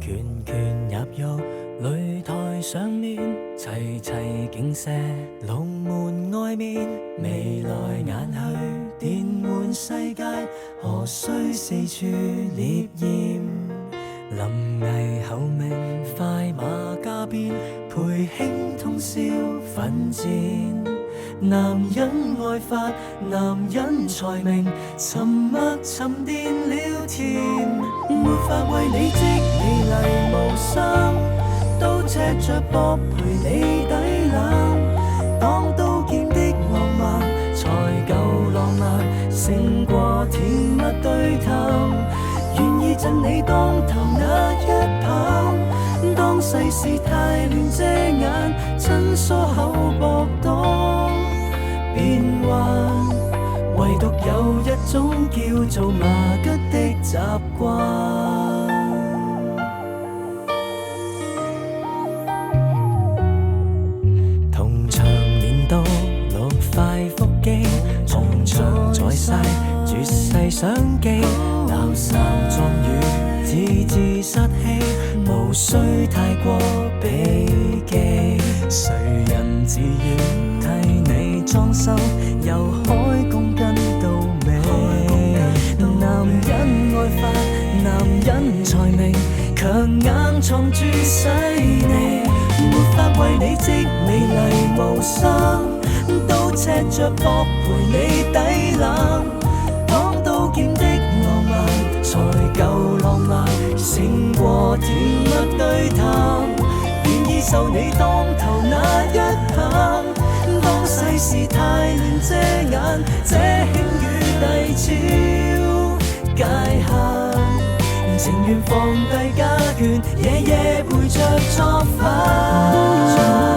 拳拳入獄，擂台上面齊齊景色，龍門外面未來眼去電玩世界，何須四處烈焰？臨危候命，快馬加鞭，陪兄通宵奮戰。男人愛發，男人才明，沉默沉澱了甜，沒法為你即美麗無心，都赤着膊陪你抵冷。當刀劍的浪漫才夠浪漫，勝過甜蜜對談。願意贈你當頭那一棒，當世事太亂遮眼，親疏厚薄當變幻，唯獨有一種叫做麻吉的習慣。同場連到6塊腹肌，從場在晒絕世相機，鬧鬧壯語，字字殺氣，無需太過避忌。誰人自願替你裝修，由開工跟到尾。男人愛發，男人才明，強硬藏住細膩，沒法為你即美麗無心，都赤着膊陪你抵冷。當刀劍的浪漫才夠浪漫，勝過甜蜜對談。願意受你當頭那一棒，當世事太亂遮眼，這輕與低超界限。情願放低家眷，夜夜陪着作飯。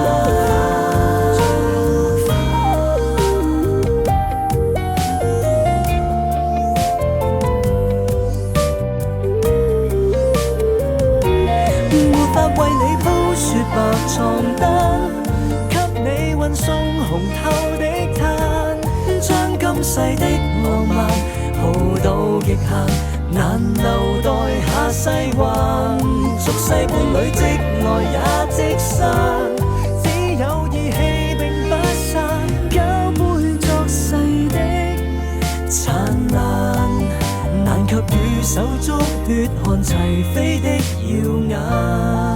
為你鋪雪白床單，給你運送紅透的炭，將今世的浪漫耗到極限，難留待下世還。俗世伴侶即愛也即散，只有義氣並不散，交杯作誓的燦爛，難及與手足血汗齊飛的耀眼。